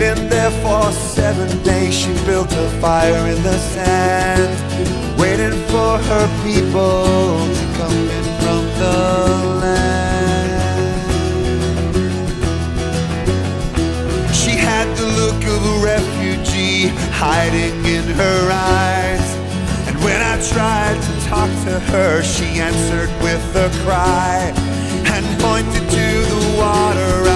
waiting there for 7 days. She built a fire in the sand, waiting for her people to come in from the land. She had the look of a refugee hiding in her eyes, and when I tried to talk to her, she answered with a cry and pointed to the water